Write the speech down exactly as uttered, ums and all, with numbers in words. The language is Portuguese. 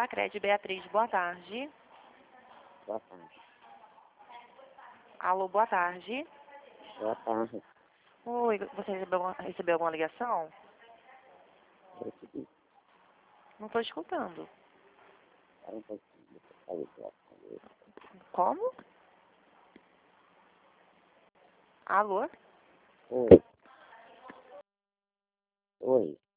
Sacredi, Beatriz, boa tarde. Boa tarde. Alô, boa tarde. Boa tarde. Oi, você recebeu, uma- recebeu alguma ligação? Recebi. Não estou escutando. Para um pouquinho. Deixa eu sair do lado. Como? Alô? Oi. Oi.